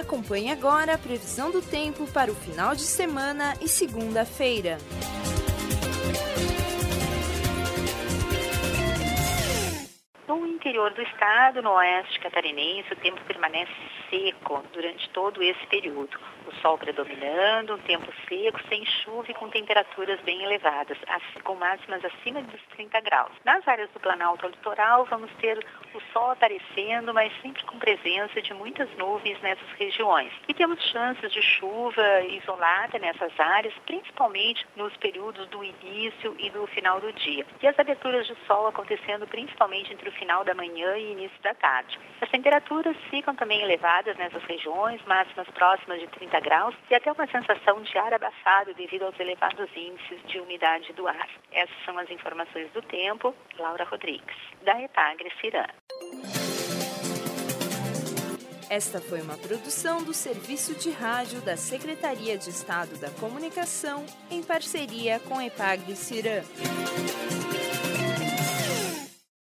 Acompanhe agora a previsão do tempo para o final de semana e segunda-feira. No interior do estado, no oeste catarinense, o tempo permanece seco durante todo esse período. O sol predominando, um tempo seco, sem chuva e com temperaturas bem elevadas, com máximas acima dos 30 graus. Nas áreas do Planalto ao litoral, vamos ter o sol aparecendo, mas sempre com presença de muitas nuvens nessas regiões. E temos chances de chuva isolada nessas áreas, principalmente nos períodos do início e do final do dia. E as aberturas de sol acontecendo principalmente entre o final da manhã e início da tarde. As temperaturas ficam também elevadas nessas regiões, máximas próximas de 30 graus e até uma sensação de ar abafado devido aos elevados índices de umidade do ar. Essas são as informações do tempo. Laura Rodrigues, da Epagre Ciran. Esta foi uma produção do Serviço de Rádio da Secretaria de Estado da Comunicação, em parceria com Epagre Ciran.